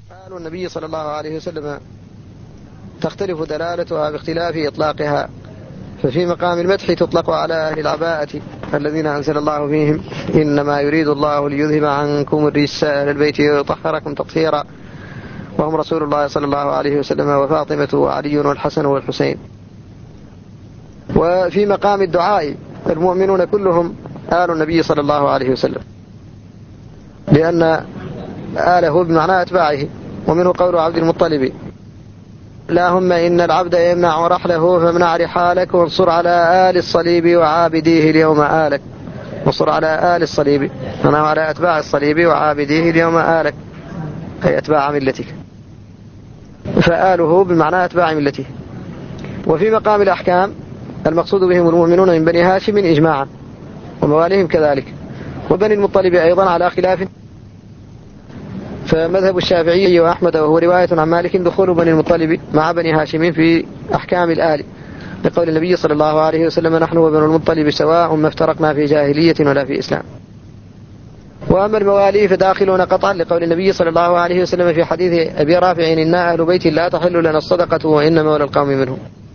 آل النبي صلى الله عليه وسلم تختلف دلالتها باختلاف إطلاقها، ففي مقام المدح تطلق على أهل العباءة الذين أنزل الله فيهم إنما يريد الله ليذهب عنكم الرجس أهل البيت ويطهركم تطهيرا، وهم رسول الله صلى الله عليه وسلم وفاطمة وعلي والحسن والحسين. وفي مقام الدعاء المؤمنون كلهم آل النبي صلى الله عليه وسلم، لأن آله بمعنى أتباعه، ومنه قول عبد المطلب اللهم إن العبد يمنع رحله فامنع رحالك وانصر على آل الصليب وعابديه اليوم آلك. وانصر على آل الصليب أنا على أتباع الصليب وعابديه اليوم آلك، أي أتباع ملتك، فآله بمعنى أتباع ملته. وفي مقام الأحكام المقصود بهم المؤمنون من بني هاشم إجماعا، ومواليهم كذلك، وبني المطلب أيضا على خلاف، فمذهب الشافعي وأحمد وهو رواية عن مالك دخول بني المطلب مع بني هاشم في أحكام الآل، لقول النبي صلى الله عليه وسلم نحن وبنو المطلب سواء ما افترقنا في جاهلية ولا في إسلام. وأما الموالي فداخلون قطعا، لقول النبي صلى الله عليه وسلم في حديث أبي رافع إنا أهل بيت لا تحل لنا الصدقة وإن مولى القوم منهم.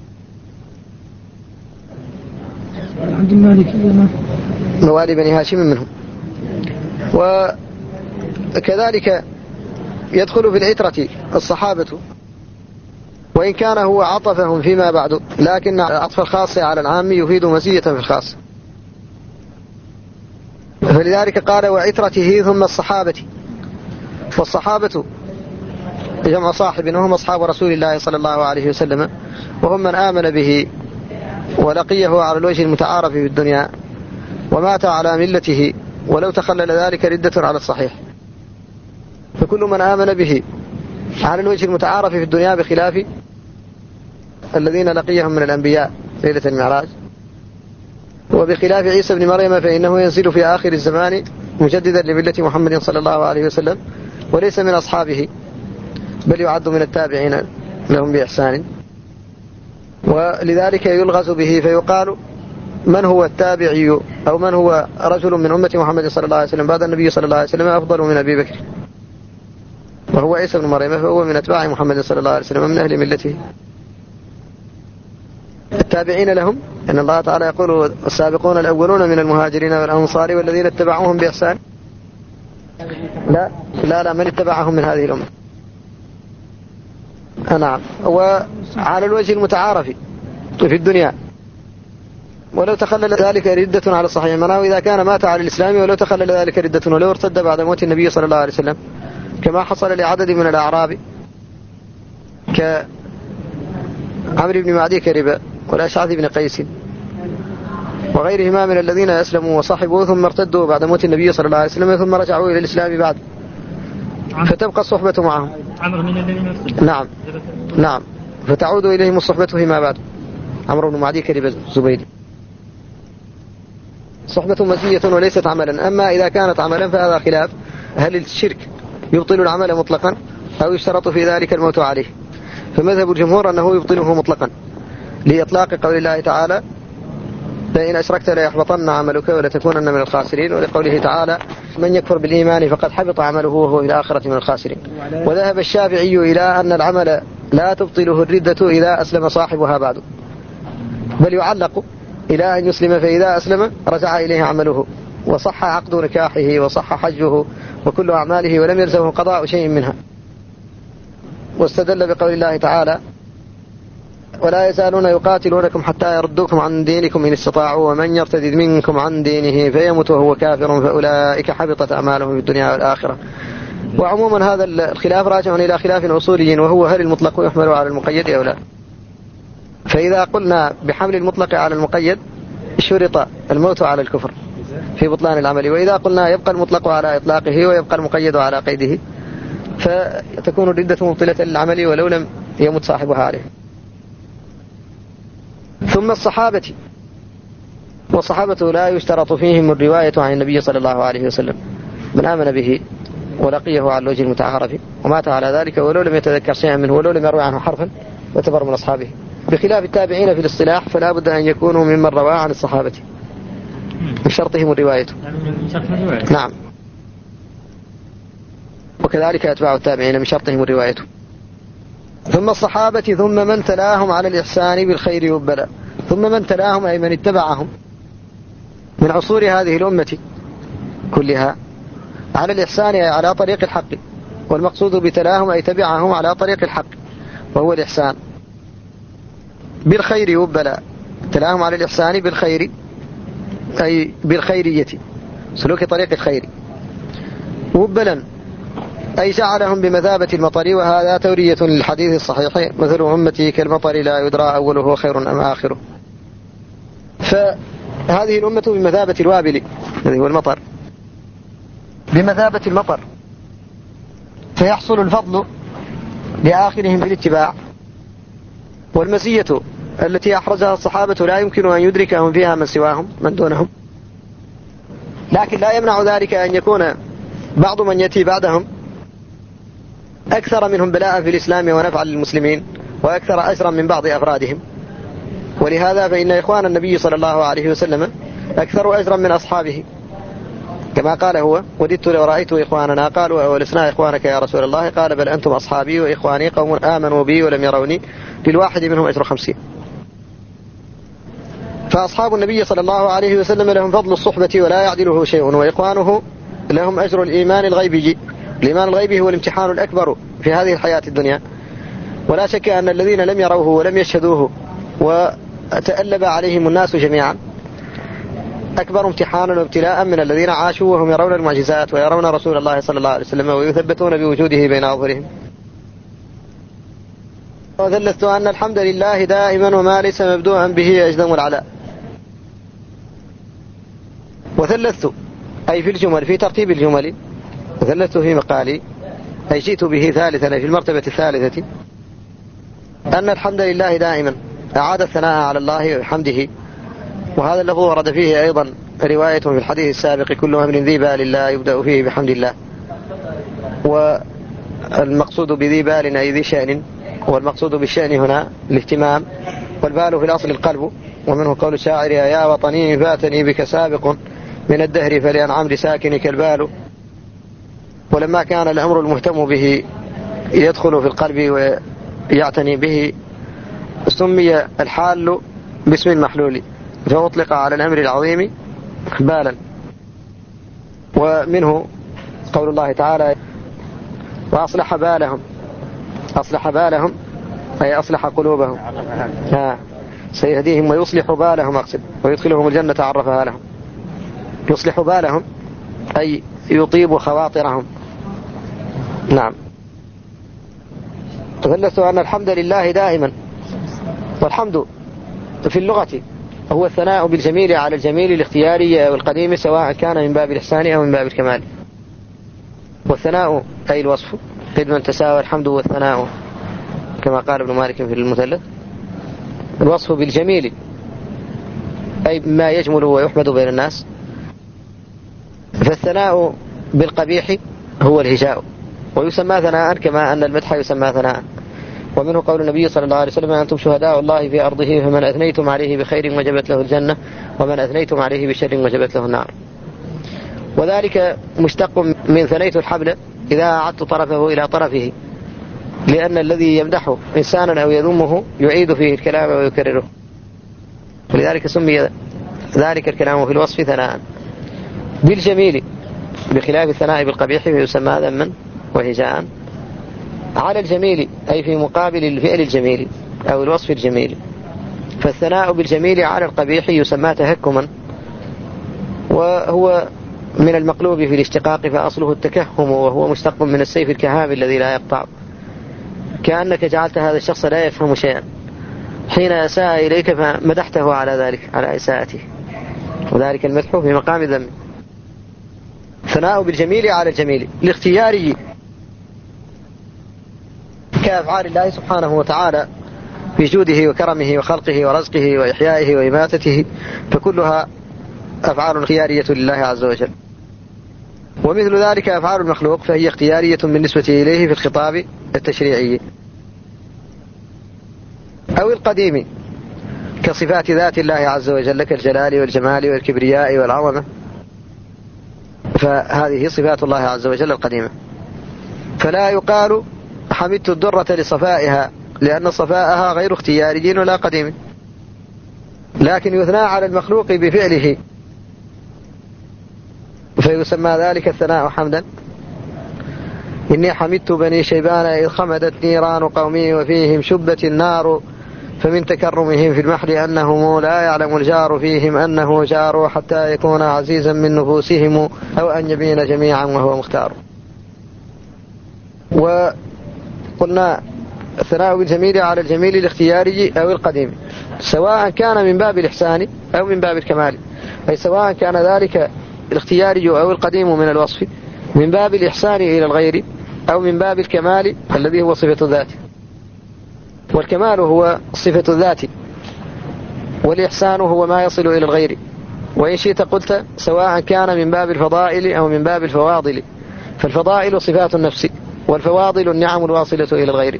موالي بني هاشم منهم. وكذلك يدخل في العترة الصحابة، وإن كان هو عطفهم فيما بعد، لكن عطف الخاص على العام يفيد مزية في الخاص، فلذلك قال وعترته ثم الصحابة. والصحابة جمع صاحب، وهم أصحاب رسول الله صلى الله عليه وسلم، وهم من آمن به ولقيه على الوجه المتعارف في الدنيا ومات على ملته، ولو تخلل ذلك ردة على الصحيح. فكل من آمن به على الوجه المتعارف في الدنيا، بخلاف الذين لقيهم من الأنبياء ليلة المعراج، وبخلاف عيسى بن مريم فإنه ينزل في آخر الزمان مجددا لملة محمد صلى الله عليه وسلم، وليس من أصحابه بل يعد من التابعين لهم بإحسان. ولذلك يلغز به فيقال من هو التابعي أو من هو رجل من أمة محمد صلى الله عليه وسلم بعد النبي صلى الله عليه وسلم أفضل من أبي بكر، وهو عيسى بن مريم، فهو من أتباع محمد صلى الله عليه وسلم من أهل ملته. التابعين لهم إن الله تعالى يقول السابقون الأولون من المهاجرين والأنصار والذين اتبعوهم بإحسان. لا من اتبعهم من هذه الأمة. نعم. وعلى الوجه المتعارف في الدنيا، ولو تخلل ذلك ردة على الصحيح، مناه إذا كان مات على الإسلام ولو تخلل ذلك ردة، ولو ارتد بعد موت النبي صلى الله عليه وسلم، كما حصل لعدد من الأعراب كعمرو بن معدي كربة والأشعث بن قيس وغيرهما من الذين أسلموا وصاحبوا ثم ارتدوا بعد موت النبي صلى الله عليه وسلم ثم رجعوا إلى الإسلام بعد، فتبقى الصحبة معهم. عمرو من الذين أسلموا. نعم فتعود إليهم الصحبة فيما بعد. عمرو بن معدي كربة الزبيدي صحبة مزية وليست عملا. أما إذا كانت عملا فهذا خلاف، هل الشرك يبطل العمل مطلقا أو يشترط في ذلك الموت عليه؟ فمذهب الجمهور أنه يبطله مطلقا، لإطلاق قول الله تعالى لئن أشركت ليحبطن عملك ولتكونن من الخاسرين، ولقوله تعالى من يكفر بالإيمان فقد حبط عمله وهو في الآخرة من الخاسرين. وذهب الشافعي إلى أن العمل لا تبطله الردة إذا أسلم صاحبها بعد، بل يعلق إلى أن يسلم، فإذا أسلم رجع إليه عمله وصح عقد نكاحه وصح حجه وكل أعماله ولم يلزمه قضاء شيء منها. واستدل بقول الله تعالى ولا يزالون يقاتلونكم حتى يردوكم عن دينكم إن استطاعوا ومن يرتد منكم عن دينه فيمت وهو كافر فأولئك حبطت أعمالهم في الدنيا والآخرة. وعموما هذا الخلاف راجع إلى خلاف أصولي، وهو هل المطلق يحمل على المقيد أو لا. فإذا قلنا بحمل المطلق على المقيد شرط الموت على الكفر في بطلان العمل، وإذا قلنا يبقى المطلق على إطلاقه ويبقى المقيد على قيده فتكون الردة مبطلة للعمل ولو لم يمت صاحبها عليه. ثم الصحابة، والصحابة لا يشترط فيهم الرواية عن النبي صلى الله عليه وسلم، من آمن به ولقيه على الوجه المتعارف ومات على ذلك ولو لم يتذكر شيئا منه ولو لم يروي عنه حرفا وتبر من أصحابه. بخلاف التابعين في الاصطلاح فلا بد أن يكونوا ممن روى عن الصحابة بشرطهم الرواية. نعم. وكذلك أتباع التابعين من شرطهم الرواية. ثم الصحابة ثم من تلاهم على الإحسان بالخير والبلاء. ثم من تلاهم أي من اتبعهم من عصور هذه الأمة كلها على الإحسان أي على طريق الحق، والمقصود بتلاهم أي تبعهم على طريق الحق وهو الإحسان بالخير والبلاء. تلاهم على الإحسان بالخير أي بالخيرية، سلوك طريق الخير. وبلا أي جعلهم بمثابة المطر، وهذا تورية للحديث الصحيح مثل أمتي كالمطر لا يدرى أوله خير أم آخره. فهذه الأمة بمثابة الوابل الذي هو المطر، بمثابة المطر، فيحصل الفضل لآخرهم بالاتباع. والمزية التي أحرزها الصحابة لا يمكن أن يدركهم فيها من سواهم من دونهم، لكن لا يمنع ذلك أن يكون بعض من يأتي بعدهم أكثر منهم بلاء في الإسلام ونفعا للمسلمين وأكثر أجرا من بعض أفرادهم. ولهذا فإن إخوان النبي صلى الله عليه وسلم أكثر أجرا من أصحابه، كما قال هو: وددت لو رأيت إخواننا. قالوا: ولسنا إخوانك يا رسول الله؟ قال: بل أنتم أصحابي وإخواني، قوم آمنوا بي ولم يروني، للواحد منهم أجر 50. فأصحاب النبي صلى الله عليه وسلم لهم فضل الصحبة ولا يعدله شيء، وإخوانه لهم أجر الإيمان الغيبي. الإيمان الغيبي هو الامتحان الأكبر في هذه الحياة الدنيا، ولا شك أن الذين لم يروه ولم يشهدوه وتألب عليهم الناس جميعا أكبر امتحانا وابتلاء من الذين عاشوا وهم يرون المعجزات ويرون رسول الله صلى الله عليه وسلم ويثبتون بوجوده بين أظهرهم. وثلثت أن الحمد لله دائما وما ليس مبدوءا به أجدم العلاء. وثلثت أي في الجمل، في ترتيب الجمل. وثلثت في مقالي أي جئت به ثالثا في المرتبة الثالثة، أن الحمد لله دائما أعاد الثناء على الله وحمده. وهذا اللفظ ورد فيه أيضا رواية في الحديث السابق: كل أمر ذي بال لا يبدأ فيه بحمد الله. والمقصود بذي بال أي ذي شأن، والمقصود بالشأن هنا الاهتمام، والبال في الأصل القلب. ومنه قول الشاعر: يا وطني فاتني بك سابق من الدهر فلأنعم لساكنك البال. ولما كان الأمر المهتم به يدخل في القلب ويعتني به سمي الحال باسم المحلول، فأطلق على الأمر العظيم بالا. ومنه قول الله تعالى: وأصلح بالهم. أصلح بالهم أي أصلح قلوبهم، سيهديهم ويصلح بالهم أقصد، ويدخلهم الجنة عرفها لهم. يصلح بالهم أي يطيب خواطرهم. نعم. تثلث أن الحمد لله دائما. والحمد في اللغة هو الثناء بالجميل على الجميل الاختياري والقديم، سواء كان من باب الإحسان أو من باب الكمال. والثناء أي الوصف، قد من تساوى الحمد والثناء، كما قال ابن مالك في المثلث. الوصف بالجميل أي ما يجمل ويحمد بين الناس. فالثناء بالقبيح هو الهجاء، ويسمى ثناء كما أن المدح يسمى ثناء. ومنه قول النبي صلى الله عليه وسلم: أنتم شهداء الله في أرضه، فمن أثنيتم عليه بخير وجبت له الجنة، ومن أثنيتم عليه بشر وجبت له النار. وذلك مشتق من ثنيت الحبل إذا أعدت طرفه إلى طرفه، لأن الذي يمدحه إنسانا أو يذمه يعيد فيه الكلام ويكرره، ولذلك سمي ذلك الكلام في الوصف ثناء بالجميل، بخلاف الثناء بالقبيح فيسمى ذما وهجاء. على الجميل أي في مقابل الفعل الجميل أو الوصف الجميل. فالثناء بالجميل على القبيح يسمى تهكما، وهو من المقلوب في الاشتقاق، فأصله التكهم، وهو مشتق من السيف الكهام الذي لا يقطع. كأنك جعلت هذا الشخص لا يفهم شيئا حين أساء إليك فمدحته على ذلك، على إساءته، وذلك المدح في مقام ذم. ثناء بالجميل على الجميل الاختياري كأفعال الله سبحانه وتعالى في جوده وكرمه وخلقه ورزقه وإحيائه وإماتته، فكلها أفعال اختيارية لله عز وجل. ومثل ذلك أفعال المخلوق فهي اختيارية بالنسبة إليه في الخطاب التشريعي أو القديم، كصفات ذات الله عز وجل كالجلال والجمال والكبرياء والعظمة، فهذه صفات الله عز وجل القديمة. فلا يقال حمدت الدرة لصفائها، لأن صفاءها غير اختياري ولا قديم، لكن يثنى على المخلوق بفعله فيسمى ذلك الثناء حمدا. إني حمدت بني شيبان إذ خمدت نيران قومي وفيهم شبت النار، فمن تكرمهم في المحل أنهم لا يعلم الجار فيهم أنه جار، حتى يكون عزيزا من نفوسهم أو أن يبين جميعا وهو مختار. وقلنا الثناء بالجميل على الجميل الاختياري أو القديم، سواء كان من باب الإحسان أو من باب الكمال، أي سواء كان ذلك الاختياري أو القديم من الوصف من باب الإحسان إلى الغير أو من باب الكمال الذي هو صفة الذات. والكمال هو صفة الذات، والإحسان هو ما يصل إلى الغير. وإن شئت قلت سواء كان من باب الفضائل أو من باب الفواضل، فالفضائل صفات النفس والفواضل النعم الواصلة إلى الغير.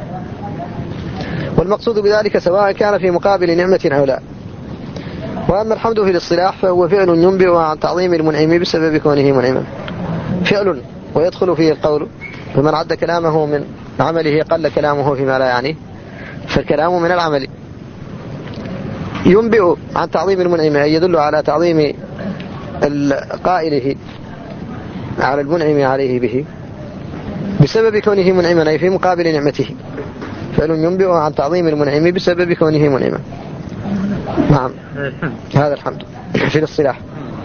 والمقصود بذلك سواء كان في مقابل نعمة أو لا. وأما الحمد في الاصطلاح فهو فعل ينبئ عن تعظيم المنعم بسبب كونه منعما، فعل ويدخل فيه القول، فمن عد كلامه من عمله قل كلامه فيما لا يعنيه، فالكلام من العمل. ينبئ عن تعظيم المنعم أي يدل على تعظيم قائله على المنعم عليه به بسبب كونه منعما، أي في مقابل نعمته، فعل ينبئ عن تعظيم المنعم بسبب كونه منعما. نعم، هذا الحمد في الاصطلاح.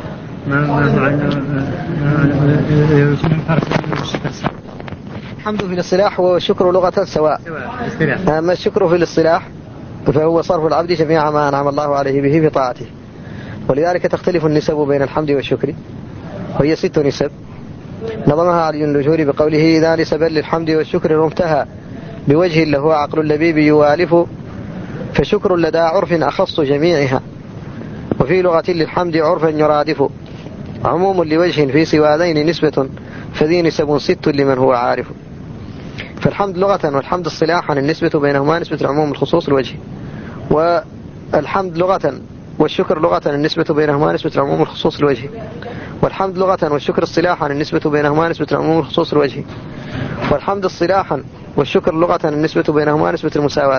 الحمد في الاصطلاح هو الشكر لغة سواء. أما الشكر في الاصطلاح فهو صرف العبد جميع ما أنعم الله عليه به في طاعته. ولذلك تختلف النسب بين الحمد والشكر، وهي 6 نسب نظمها علي النجوري بقوله: إذا نسبا للحمد والشكر رمتها بوجه له عقل اللبيب يوالف، فشكر لدى عرف أخص جميعها، وفي لغة للحمد عرفا يرادف، عموم لوجه في سوى ذين نسبة، فذي نسب 6 لمن هو عارف. فالحمد لغة والحمد اصطلاحا النسبة بينهما نسبة العموم الخصوص الوجه، والحمد لغة والشكر لغة النسبة بينهما نسبة العموم الخصوص الوجه، والحمد لغة والشكر اصطلاحا النسبة بينهما نسبة العموم الخصوص الوجه، والحمد اصطلاحا والشكر لغة النسبة بينهما نسبة المساواة،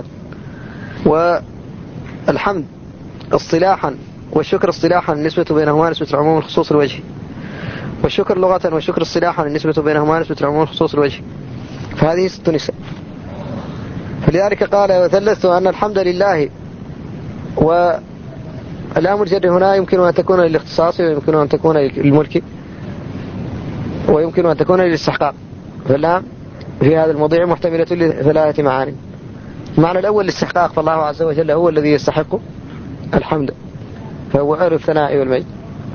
والحمد اصطلاحا والشكر اصطلاحا النسبة بينهما نسبة العموم الخصوص الوجه، والشكر لغة والشكر اصطلاحا النسبة بينهما نسبة العموم الخصوص الوجه. فهذه 6 نسب. فلذلك قال: وثلثت أن الحمد لله، واللام الجر هنا يمكن أن تكون للاختصاص، ويمكن أن تكون للملك، ويمكن أن تكون للاستحقاق. فاللام في هذا الموضوع محتملة ل3 معاني. المعنى الأول الاستحقاق، فالله عز وجل هو الذي يستحق الحمد، فهو أهل الثناء والمجد،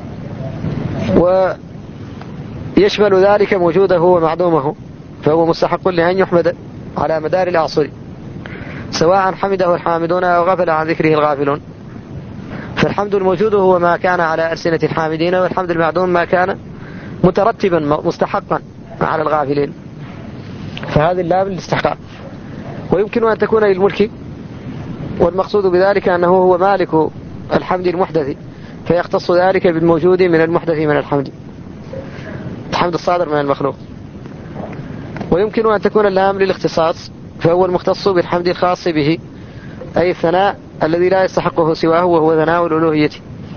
ويشمل ذلك موجوده ومعدومه، فهو مستحق لأن يحمد على مدار العصر، سواء حمده الحامدون أو غفل عن ذكره الغافلون. فالحمد الموجود هو ما كان على ألسنة الحامدين، والحمد المعدوم ما كان مترتبا مستحقا على الغافلين. فهذه اللام للاستحقاق. ويمكن أن تكون للملك، والمقصود بذلك أنه هو مالك الحمد المحدث، فيختص ذلك بالموجود من المحدث من الحمد، الحمد الصادر من المخلوق. ويمكن أن تكون اللام للاختصاص، فهو المختص بالحمد الخاص به، أي الثناء الذي لا يستحقه سواه، وهو ثناء الألوهية.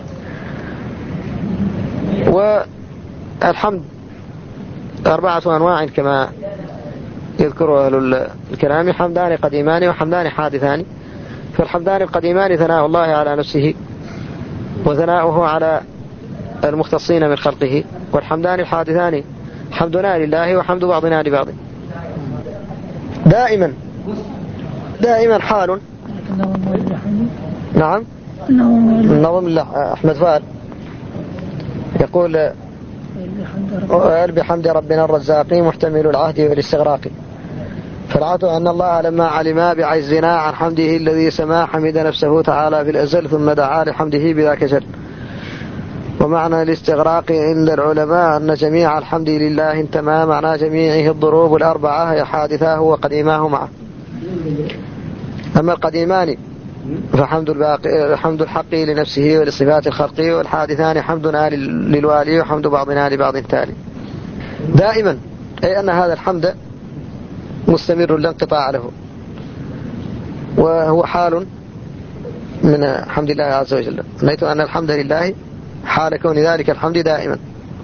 والحمد 4 أنواع كما يذكر أهل الكلام: حمدان قديمان وحمدان حادثان. فالحمدان القديمان ثناء الله على نفسه وثناؤه على المختصين من خلقه، والحمدان الحادثان حمدنا لله وحمد بعضنا لبعض. دائما حال. نعم، النظم أحمد فؤاد يقول: بحمد ربنا الرزاق محتمل العهد والاستغراق. فالعهد أن الله لما علم بعجزنا عن حمده الذي سما حمد نفسه تعالى في الأزل، ثم دعا لحمده بذاك جل. ومعنى الاستغراق عند العلماء أن جميع الحمد لله انتمى، معنى جميعه الضروب 4 هي حادثاه وقديماه معه. أما القديمان فحمد الحق لنفسه ولصفات الخلق، والحادثان حمدنا للوالي وحمد بعضنا لبعض تالي. دائما أي أن هذا الحمد مستمر لا انقطاع له، وهو حال من حمد الله عز وجل. نيت أن الحمد لله حال كون ذلك الحمد دائما.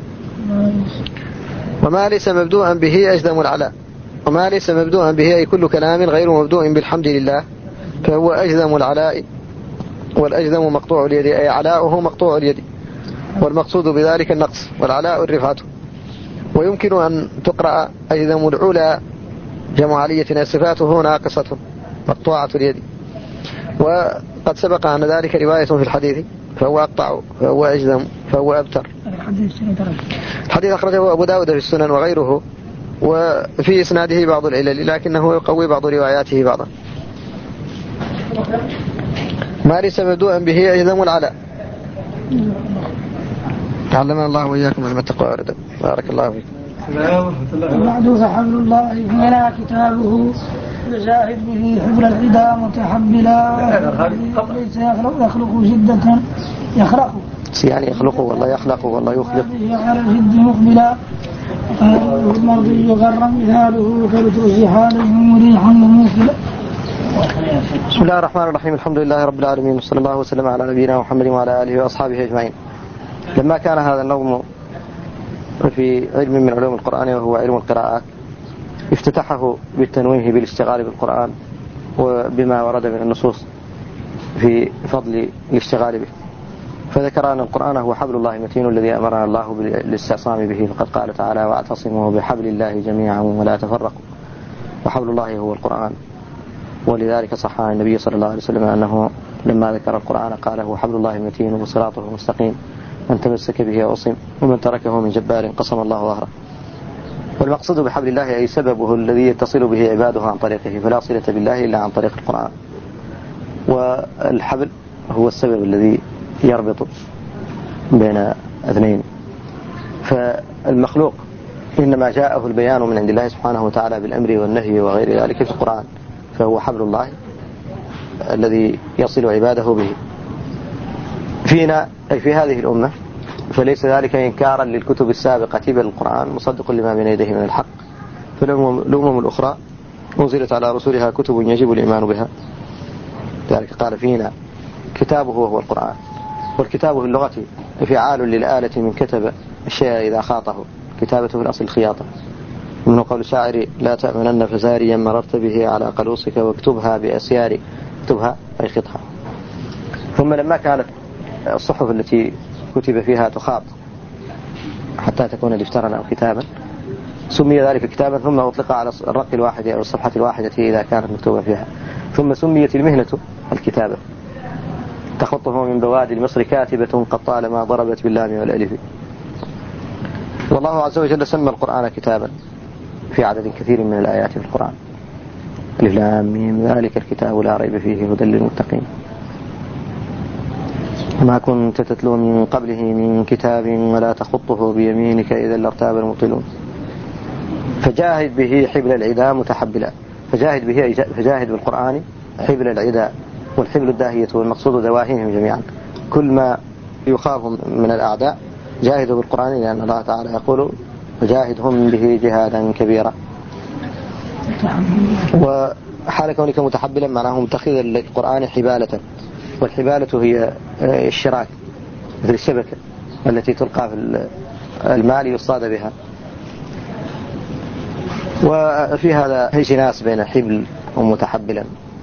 وما ليس مبدوءا به أجزم العلاء، وما ليس مبدوءا به أي كل كلام غير مبدوء بالحمد لله فهو أجزم العلاء، والأجزم مقطوع اليد أي علاؤه مقطوع اليد، والمقصود بذلك النقص، والعلاء الرفعة. ويمكن أن تقرأ أجزم العلا جمع علية صفاته ناقصة مقطوعة اليد. وقد سبق أن ذلك رواية في الحديث فهو أقطع فهو أجزم فهو أبتر. الحديث أخرجه أبو داود في السنن وغيره، وفي إسناده بعض العلل لكنه يقوي بعض رواياته بعضا. ما ليس مبدوءا به أجزم العلاء. علمنا الله وإياكم علم التقوى والأدب. بارك الله فيكم. وبعد فحبل الله فينا كتابه يجاهد به حبل العدا متحملا ليس يخلق شدة يخلق يعني يخلقه والله يخلقه والله يخلق على الجد مقبلا المرضي غرا مثاله فلتوسي حاله مريحا وموكلا. بسم الله الرحمن الرحيم. الحمد لله رب العالمين، وصلى الله وسلم على نبينا محمد وعلى آله وأصحابه أجمعين. لما كان هذا النظم في علم من علوم القرآن وهو علم القراءات افتتحه بالتنويه بالاشتغال بالقرآن وبما ورد من النصوص في فضل الاشتغال به، فذكر أن القرآن هو حبل الله المتين الذي أمرنا الله بالاستعصام به، فقد قال تعالى واعتصموا بحبل الله جميعا ولا تفرقوا، وحبل الله هو القرآن. ولذلك صح عن النبي صلى الله عليه وسلم أنه لما ذكر القرآن قال هو حبل الله المتين وصراطه المستقيم من تمسك به وصم ومن تركه من جبار قسم الله ظهره. والمقصود بحبل الله أي سببه الذي يتصل به عباده عن طريقه، فلا صلة بالله إلا عن طريق القرآن. والحبل هو السبب الذي يربط بين اثنين. فالمخلوق إنما جاءه البيان من عند الله سبحانه وتعالى بالأمر والنهي وغير ذلك في القرآن، فهو حبل الله الذي يصل عباده به. فينا أي في هذه الأمة فليس ذلك إنكارا للكتب السابقة بل القرآن مصدق لما بين يديه من الحق. فالأمم الأخرى أنزلت على رسولها كتب يجب الإيمان بها، ذلك قال فينا كتابه وهو القرآن. والكتاب في اللغة فعال للآلة من كتب الشيء إذا خاطه، كتابته في الأصل الخياطة. ومن قول الشاعر لا تأمنن فزاريا مررت به على قلوصك واكتبها بأسيار، اكتبها أي خطها. ثم لما كانت الصحف التي كتب فيها تخاط حتى تكون دفترا أو كتابا سمي ذلك كتابا، ثم أطلق على الرق الواحد أو الصفحة الواحدة إذا كانت مكتوبة فيها. ثم سميت المهنة الكتابة، تخطه من بوادي مصر كاتبة قد طالما ضربت باللام والألف. والله عز وجل سمى القرآن كتابا في عدد كثير من الآيات في القرآن. ألف لام ميم ذلك الكتاب لا ريب فيه هدى للمتقين. ما كنت تتلو من قبله من كتاب ولا تخطه بيمينك إذا لارتاب المبطلون. فجاهد به حبل العدا متحبلا، فجاهد بالقرآن حبل العدا، والحبل الداهية والمقصود دواهيهم جميعا. كل ما يخاف من الأعداء جاهدوا بالقرآن، لأن الله تعالى يقول وجاهدهم به جهادا كبيرا. وحال كونك متحبلا معناه متخذا للقرآن حبالة، والحبالة هي الشراك مثل الشبكة التي تلقى في المال يصطاد بها. وفي هذا جناس بين حبل ومتحبلا.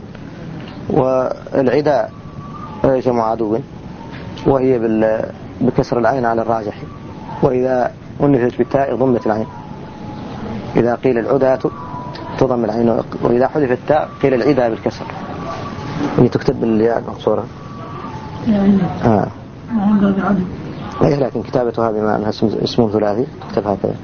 والعداء جمع عدو، وهي بكسر العين على الراجح، وإذا أنثت بالتاء ضمت العين. إذا قيل العداة تضم العين، وإذا حذف التاء قيل العداء بالكسر. هي تكتب بالياء المقصورة لكن كتابتها بما أنها اسم ثلاثي تكتب هكذا.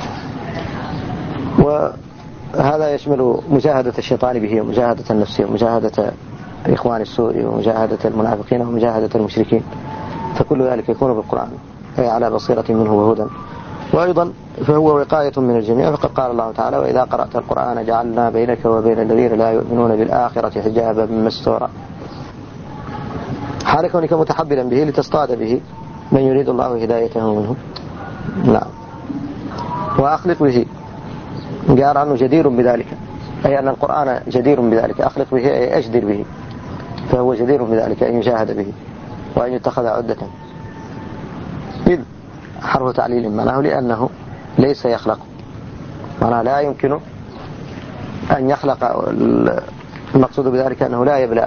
وهذا يشمل مجاهدة الشيطان به ومجاهدة النفس ومجاهدة إخوان السوء ومجاهدة المنافقين ومجاهدة المشركين، فكل ذلك يكون بالقرآن أي على بصيرة منه وهدى. وأيضا فهو وقاية من الجميع، فقد قال الله تعالى وإذا قرأت القرآن جعلنا بينك وبين الذين لا يؤمنون بالآخرة حجابا مستورا. حال كونك متحبلا به لتصطاد به من يريد الله هدايته منه. نعم. وأخلق به قال عنه جدير بذلك، أي أن القرآن جدير بذلك، أخلق به أي أجدر به، فهو جدير بذلك أن يجاهد به وأن يتخذ عدة. إذ حرف تعليل معناه لأنه ليس يخلق، معناه لا يمكن أن يخلق. المقصود بذلك أنه لا يبلى.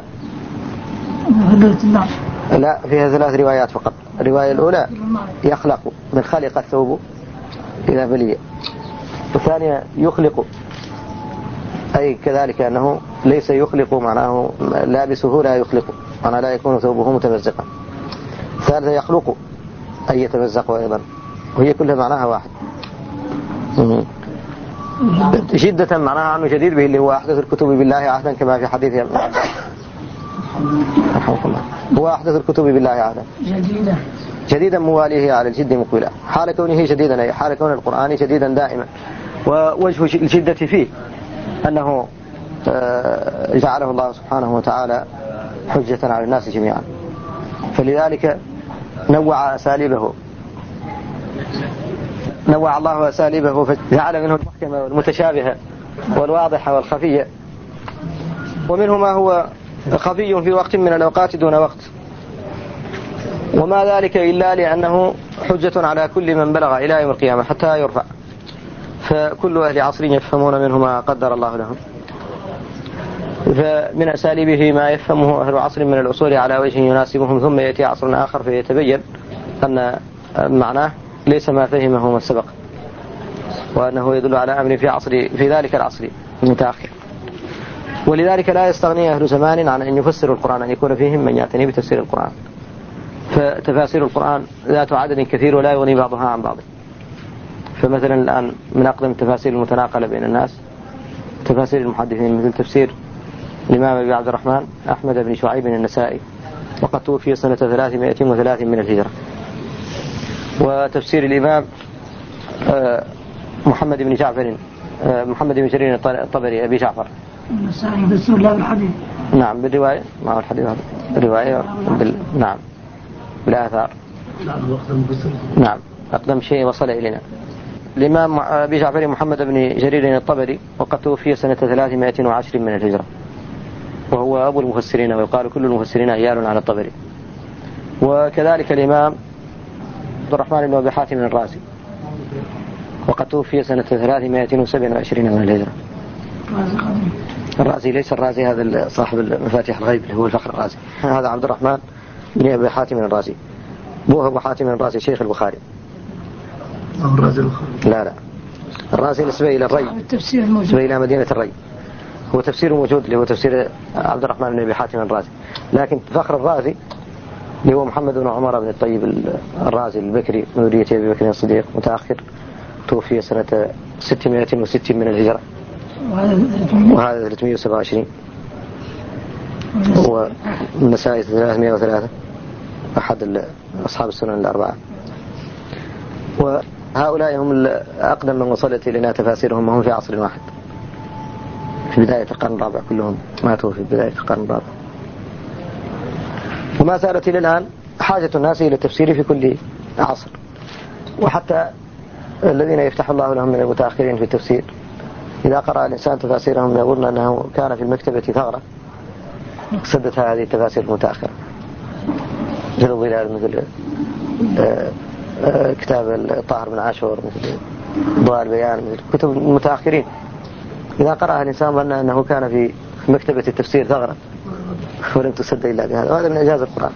لا، فيها 3 روايات فقط. الرواية الأولى يخلق من خلق الثوب إذا بلي، والثانية يخلق أي كذلك أنه ليس يخلق، معناه لابسه لا يخلق، معناه لا يكون ثوبه متمزقا. الثالثة يخلق أي يتمزق أيضا، وهي كلها معناها واحد. جدة معناها أنه جديد به، اللي هو أحدث الكتب بالله عهدا كما في حديث رحمه الله، هو أحدث الكتب بالله عهدا جديدا مواليه على الجد مقبلا، حال كونه جديدا أي حال كون القرآن جديدا دائما. ووجه الجدة فيه أنه جعله الله سبحانه وتعالى حجة على الناس جميعا، فلذلك نوع الله أساليبه فجعل منه المحكمة والمتشابهة والواضحة والخفية، ومنه ما هو خفي في وقت من الأوقات دون وقت، وما ذلك إلا لأنه حجة على كل من بلغ إلى يوم القيامة حتى يرفع، فكل أهل عصر يفهمون منه ما قدر الله لهم. فمن أساليبه ما يفهمه أهل عصر من الأصول على وجه يناسبهم، ثم يأتي عصر آخر فيتبين أن معناه ليس ما فهمه من سبق، وأنه يدل على أمر في ذلك العصر المتأخر. ولذلك لا يستغني أهل زمان عن أن يفسروا القرآن، أن يكون فيهم من يعتني بتفسير القرآن. فتفاسير القرآن ذات عدد كثير ولا يغني بعضها عن بعض. فمثلا الآن من أقدم التفاسير المتناقلة بين الناس تفاسير المحدثين، مثل تفسير الإمام أبي عبد الرحمن أحمد بن شعيب النسائي، وقد توفي سنة 303 من الهجرة. وتفسير الإمام محمد بن جرير الطبري أبي جعفر النسائي بسم الله الحديث. نعم بالرواية، مع الحديث هذا الرواية نعم بالآثار. نعم أقدم شيء وصل إلينا الإمام أبي جعفر محمد بن جرير الطبري، وقد توفي سنة 310 من الهجرة، وهو أبو المفسرين، ويقال كل المفسرين عيال على الطبري. وكذلك الإمام عبد الرحمن بن أبي حاتم الرازي، وقد توفي سنة 327 من الهجرة. الرازي ليس الرازي هذا صاحب مفاتيح الغيب اللي هو الفخر الرازي، هذا عبد الرحمن بن أبي حاتم الرازي، أبوه أبو حاتم الرازي شيخ البخاري. لا الرازي نسبة إلى الري، نسبة إلى مدينة الري، هو تفسير موجود اللي هو تفسير عبد الرحمن بن أبي حاتم الرازي. لكن فخر الرازي اللي هو محمد بن عمر بن الطيب الرازي البكري من ذرية أبي بكر الصديق متأخر، توفي سنة 660 من الهجرة، وهذا 327. هو النسائي 303، أحد أصحاب السنن الأربعة. وهؤلاء هم أقدم من وصلت إلينا تفاسيرهم، وهم في عصر واحد في بداية القرن الرابع، كلهم ماتوا في بداية القرن الرابع. وما زالت إلى الآن حاجة الناس إلى التفسير في كل عصر، وحتى الذين يفتح الله لهم من المتأخرين في التفسير إذا قرأ الإنسان تفاسيرهم يقولون أنه كان في المكتبة ثغرة سدتها هذه التفاسير المتأخرة، مثل الظلال، مثل كتاب الطاهر بن عاشور، مثل ضوء البيان، مثل كتب المتأخرين. إذا قرأ الإنسان ظن أنه كان في مكتبة التفسير ثغرة ولم تسد إلا بهذا، وهذا من إعجاز القرآن.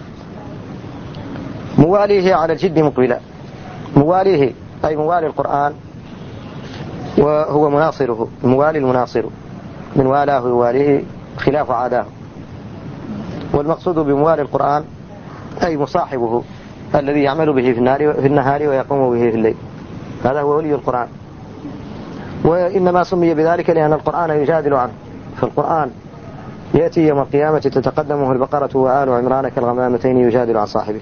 مواليه على الجد مقبلا، مواليه أي موالي القرآن، وهو مناصره، الموالي المناصر، من والاه يواليه خلاف عاداه. والمقصود بموالي القرآن أي مصاحبه الذي يعمل به في النهار ويقوم به في الليل، هذا هو ولي القرآن. وإنما سمي بذلك لأن القرآن يجادل عنه، فالقرآن يأتي يوم القيامة تتقدمه البقرة وآل عمران كالغمامتين يجادل عن صاحبه.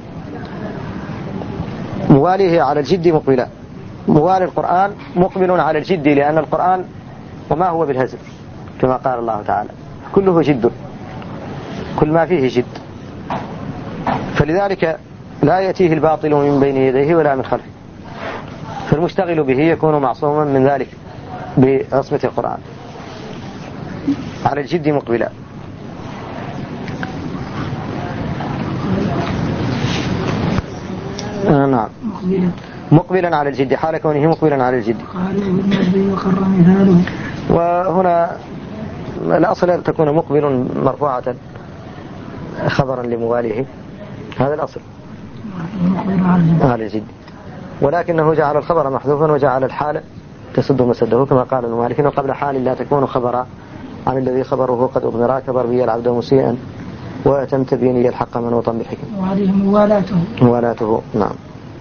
مواليه على الجد مقبلا، موالي القرآن مقبل على الجد، لأن القرآن وما هو بالهزل كما قال الله تعالى، كله جد، كل ما فيه جد، فلذلك لا يأتيه الباطل من بين يديه ولا من خلفه، فالمشتغل به يكون معصوما من ذلك بعصمة القرآن. على الجد مقبلا. نعم مقبلا على الجد حال كونه مقبلا على الجد. وهنا الأصل أن تكون مقبل مرفوعة خبرا لمواليه، هذا الأصل على الجد، ولكنه جعل الخبر محذوفا وجعل الحال تسد مسده كما قال المالك، وقبل حال لا تكون خبرا عن الذي خبره قد أضمرا كبر بي العبد مسيئا وأتمت بيني الحق منوطا بالحكم. وعليه موالاته. نعم.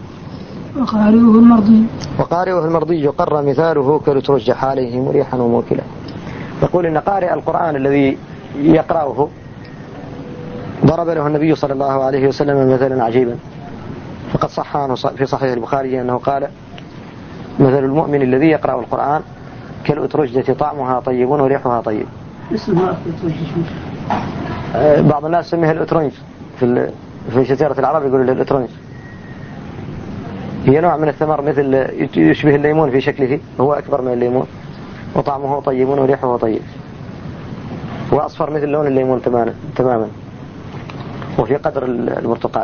وقارئه المرضي قر مثاله كالترجح عليه مريحا وموكلا. يقول إن قارئ القرآن الذي يقرأه ضرب له النبي صلى الله عليه وسلم مثلا عجيبا، فقد صح عنه في صحيح البخاري أنه قال: مثل المؤمن الذي يقرأ القرآن كالأترجة طعمها طيب وريحها طيب. بعض الناس يسميها الأترنج، في شجرة العرب يقولوا له الأترنج. هي نوع من الثمر مثل يشبه الليمون في شكله، هو أكبر من الليمون، وطعمه طيب وريحه طيب، وأصفر مثل لون الليمون تماما، وفي قدر البرتقال.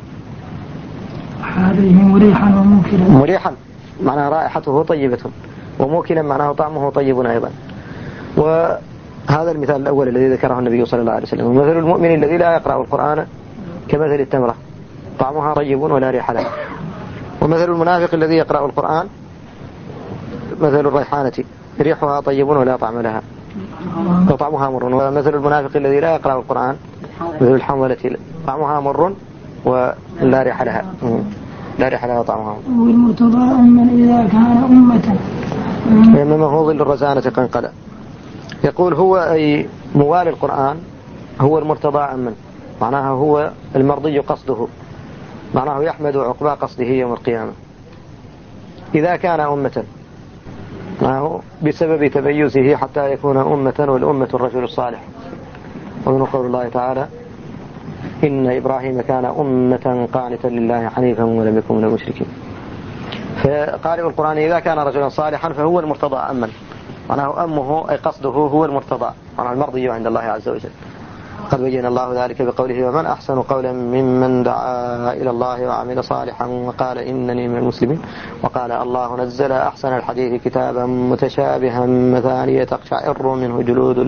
مريحا معناه رائحته طيبة، وموكلا معناه طعمه طيب أيضا. وهذا المثال الأول الذي ذكره النبي صلى الله عليه وسلم. ومثل المؤمن الذي لا يقرأ القرآن كمثل التمرة طعمها طيب ولا ريح لها. ومثل المنافق الذي يقرأ القرآن مثل الريحانة ريحها طيب ولا طعم لها وطعمها مر. ومثل المنافق الذي لا يقرأ القرآن مثل الحنظلة طعمها مر ولا ريح لها، لا ريح لها طعمها مر. والمرتضى من إذا كان أمة يممه ظل الرزانة قنقلا. يقول هو أي موالي القرآن هو المرتضى أمن، معناها هو المرضي قصده، معناه يحمد عقبى قصده يوم القيامة. إذا كان أمة معه بسبب تميزه حتى يكون أمة، والأمة الرجل الصالح. ومن قول الله تعالى: إن إبراهيم كان أمة قانتا لله حنيفا ولم يكن من المشركين. فقارئ القرآن إذا كان رجلا صالحا فهو المرتضى أمن، معناه أمه أي قصده هو المرتضى، معناه المرضي عند الله عز وجل. قد بين الله ذلك بقوله: ومن أحسن قولا ممن دعا إلى الله وعمل صالحا وقال إنني من المسلمين. وقال: الله نزل أحسن الحديث كتابا متشابها مثانية تقشعر منه جلود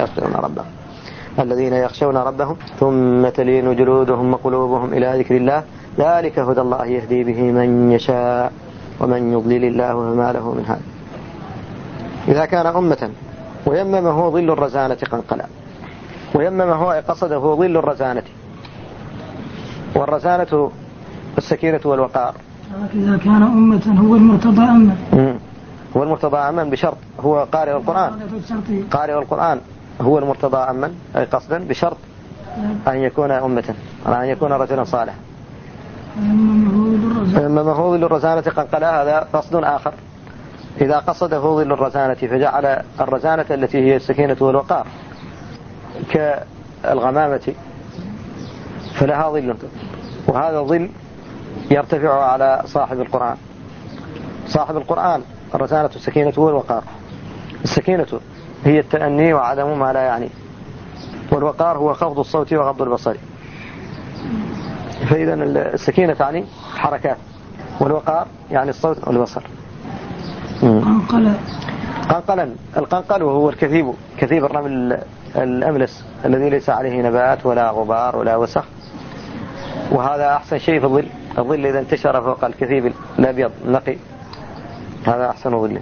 الذين يخشون ربهم ثم تلين جلودهم وقلوبهم إلى ذكر الله ذلك هدى الله يهدي به من يشاء ومن يضلل الله فما له من هاد. إذا كان أمة ويممه ظل الرزانة قنقلا. ويممه أي قصده ظل الرزانة، والرزانة السكينة والوقار. إذا كان أمة هو المرتضى أمن. هو المرتضى أمن بشرط هو قارئ القرآن. قارئ القرآن هو المرتضى أمن أي قصدا بشرط أن يكون أمة، أن يكون رجلا صالحا. يممه ظل الرزانة قنقلا، هذا قصد آخر. إذا قصده ظل الرزانة فجعل الرزانة التي هي السكينة والوقار كالغمامة فلها ظل، وهذا الظل يرتفع على صاحب القرآن. صاحب القرآن الرزانة السكينة والوقار. السكينة هي التأني وعدم ما لا يعني، والوقار هو خفض الصوت وغض البصر. فإذا السكينة تعني حركات، والوقار يعني الصوت والبصر. قنقلا. القنقل وهو الكثيب، كثيب الرمل الأملس الذي ليس عليه نبات ولا غبار ولا وسخ، وهذا أحسن شيء في الظل. الظل إذا انتشر فوق الكثيب الأبيض النقي هذا أحسن ظل.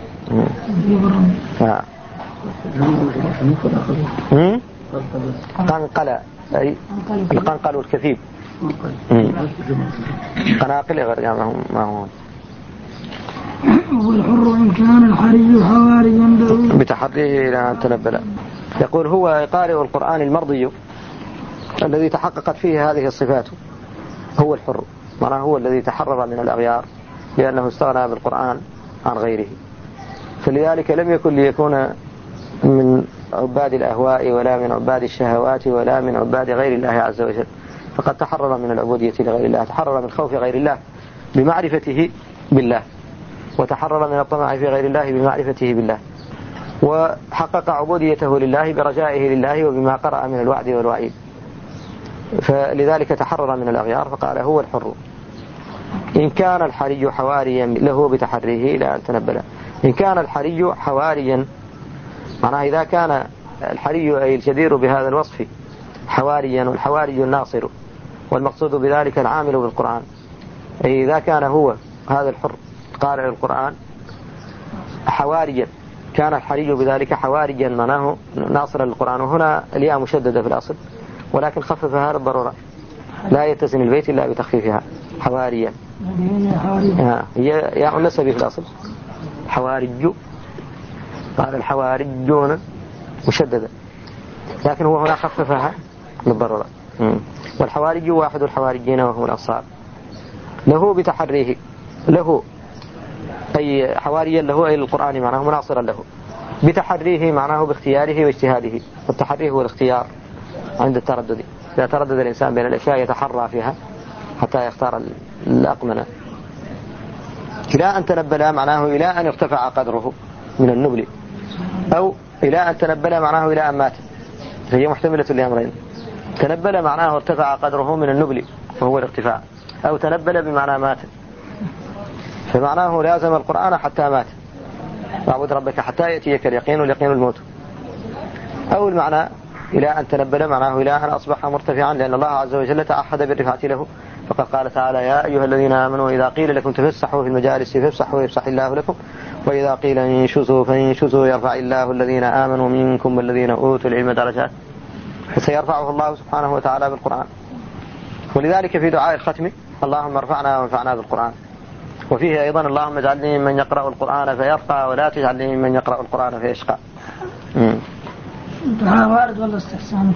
قنقل أي القنقل الكثيب. قناقل غير ما هو. والحر إن كان الحري حواريا بتحريه إلى أن تنبلا. يقول هو قارئ القرآن المرضي الذي تحققت فيه هذه الصفات هو الحر، معناه هو الذي تحرر من الأغيار لأنه استغنى بالقرآن عن غيره. فلذلك لم يكن ليكون من عباد الأهواء ولا من عباد الشهوات ولا من عباد غير الله عز وجل، فقد تحرر من العبودية لغير الله، تحرر من خوف غير الله بمعرفته بالله، وتحرر من الطمع في غير الله بمعرفته بالله. وحقق عبوديته لله برجائه لله وبما قرأ من الوعد والوعيد، فلذلك تحرر من الأغيار فقال هو الحر. إن كان الحري حواريا له بتحريه إلى أن تنبل. إن كان الحري حواريا معناه إذا كان الحري أي الجدير بهذا الوصف حواريا، والحواري الناصر، والمقصود بذلك العامل بالقرآن، أي إذا كان هو هذا الحر قارئ القرآن حواريا، كان الحري بذلك حواريا معناه ناصرا للقرآن. وهنا الياء مشددة في الأصل ولكن خففها للضرورة، لا يتزن البيت إلا بتخفيفها حواريا. هي ياء النسبي في الأصل حواري، قال الحواريون مشددة، لكن هو هنا خففها للضرورة. والحواري واحد الحواريين وهم الأنصار. له بتحريه، له أي حواريا له أي القرآن معناه مناصرا له، بتحريه معناه باختياره واجتهاده، والتحريه هو الاختيار عند التردد، إذا تردد الإنسان بين الأشياء يتحرى فيها حتى يختار الأقمنة. إلى أن تنبل معناه إلى أن ارتفع قدره من النبل، أو إلى أن تنبل معناه إلى أن مات، فهي محتملة لأمرين. تنبل معناه ارتفع قدره من النبل وهو الارتفاع، أو تنبل بمعنى مات، فمعناه لازم القرآن حتى مات، واعبد ربك حتى يأتيك اليقين واليقين الموت. أو المعنى إلى أن تنبل معناه إلى أن أصبح مرتفعا، لأن الله عز وجل تعهد بالرفعة له، فقد قال تعالى يا أيها الذين آمنوا إذا قيل لكم تفسحوا في المجالس فافسحوا يفسح الله لكم، وإذا قيل انشزوا فانشزوا يرفع الله الذين آمنوا منكم والذين أوتوا العلم درجات، فسيرفعه الله سبحانه وتعالى بالقرآن. ولذلك في دعاء الختم اللهم ارفعنا وانفعنا بالقرآن، وفيه أيضا اللهم اجعلني من يقرأ القرآن فيرقى ولا تجعلني من يقرأ القرآن فيشقى. دعاء وارد ولا استحسان؟